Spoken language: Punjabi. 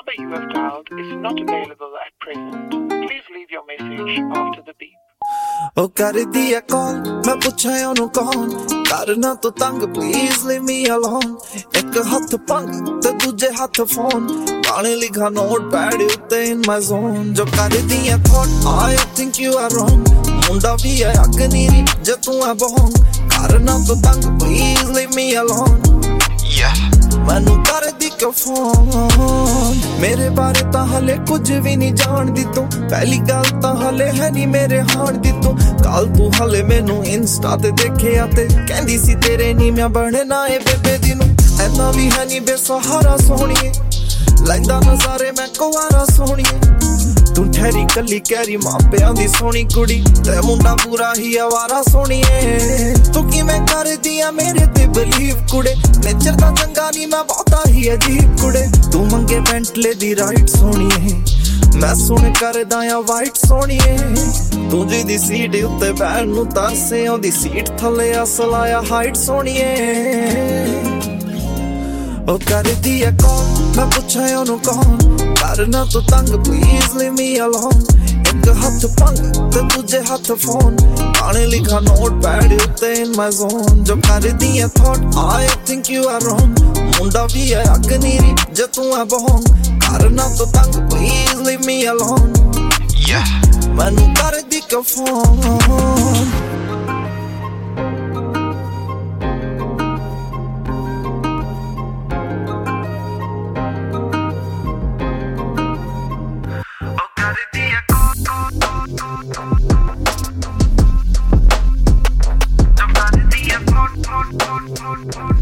number you have dialed is not available at present. Please leave your message after the beep. ਉਹ ਕਰਦੀ ਐ ਕਾਲ ਮੈਂ ਪੁੱਛਿਆ ਉਹਨੂੰ ਕੌਣ ਕਰਨਾ ਤੂੰ ਤੰਗ ਪਲੀਜ਼ ਲੀਵ ਮੀ ਅਲੋਨ ਇੱਕ ਹੱਥ ਪੰਗ ਤੇ ਦੂਜੇ ਹੱਥ ਫੋਨ ਪਾਣੇ ਲਿਖਾ ਨੋਟ ਪੈਡ ਉੱਤੇ ਇਨ ਮਾਈ ਜ਼ੋਨ ਜੋ ਕਰਦੀ ਐ thought I think you are wrong ਮੁੰਡਾ ਵੀ ਐ ਅੱਗ ਨੀਰੀ ਜੇ ਤੂੰ ਐ ਬਹੋਂ ਕਰਨਾ ਤੂੰ ਤੰਗ ਪਲੀਜ਼ ਲੀਵ ਮੀ ਅਲੋਨ ਮੈਨੂੰ ਕਰਦੀ ਕਿਉਂ ਫੋਨ ਮੇਰੇ ਬਾਰੇ ਤਾਂ ਹਲੇ ਕੁਝ ਵੀ ਨਹੀਂ ਜਾਣਦੀ ਤੂੰ ਪਹਿਲੀ ਗੱਲ ਤਾਂ ਹਲੇ ਹੈ ਨਹੀਂ ਮੇਰੇ ਹਾਣ ਦੀ ਤੂੰ ਕੱਲ ਤੂੰ ਹਲੇ ਮੈਨੂੰ ਇੰਸਟਾ ਤੇ ਦੇਖਿਆ ਤੇ ਕਹਿੰਦੀ ਸੀ ਤੇਰੇ ਨੀ ਮੈਂ ਬਣਨਾ ਏ ਬੇਬੇ ਦੀ ਨੂੰ ਐਨਾ ਵੀ ਹੈ ਨਹੀਂ ਬੇਸਹਾਰਾ ਸੋਹਣੀਏ ਲੈਂਦਾ ਨਜ਼ਾਰੇ ਮੈਂ ਕੁਵਾਰਾ ਸੋਹਣੀਏ ਤੂੰ ਠਹਿਰੀ ਕੱਲੀ ਕਹਿਰੀ ਮਾਪਿਆਂ ਦੀ ਸੋਹਣੀ ਕੁੜੀ ਤੇ ਮੁੰਡਾ ਪੂਰਾ ਹੀ ਆਵਾਰਾ ਸੋਹਣੀਏ ਤੂੰ ਕਿਵੇਂ ਕਰਦੀ ਆ ਮੇਰੇ ਤੇ ਬਲੀਵ ਕੁੜੇ ਨੇਚਰ ਦਾ ਚੰਗਾ ਨੀ ਮੈਂ ਬਹੁਤਾ ਹੀ ਅਜੀਬ ਕੁੜੇ ਤੂੰ ਮੰਗੇ ਬੈਂਟਲੇ ਦੀ ਰਾਈਟ ਸੋਹਣੀਏ ਮੈਂ ਸੁਣ ਕਰਦਾ ਆ ਵਾਈਟ ਸੋਹਣੀਏ ਤੂੰ ਜਿਹਦੀ ਸੀਟ ਉੱਤੇ ਬੈਠ ਨੂੰ ਤਰਸੇ ਉਹਦੀ ਸੀਟ ਥੱਲੇ ਅਸਲ ਆਇਆ ਹਾਈਟ ਸੋਹਣੀਏ ਉਹ ਕਰਦੀ ਐ ਕਾਲ ਮੈਂ ਪੁੱਛਿਆ ਉਹਨੂੰ ਕੌਣ ਕਰਨਾ ਤੂੰ ਤੰਗ ਪਲੀਜ਼ ਲੀਵ ਮੀ ਅਲੋਨ ਇੱਕ ਹੱਥ ਪੰਗ ਤੇ ਦੂਜੇ ਹੱਥ ਫੋਨ ਪਾਣੇ ਲਿਖਾ ਨੋਟ ਪੈਡ ਉੱਤੇ ਇਨ ਮਾਈ ਜ਼ੋਨ ਜੋ ਕਰਦੀ ਐ thought I think you are wrong ਮੁੰਡਾ ਵੀ ਐ ਅੱਗ ਨੀਰੀ ਜੇ ਤੂੰ ਐ ਬਹੋਂ ਕਰਨਾ ਤੂੰ ਤੰਗ ਪਲੀਜ਼ ਲੀਵ ਮੀ ਅਲੋਨ ਮੈਨੂੰ ਕਰਦੀ ਕਿਉਂ ਫੋਨ Hot.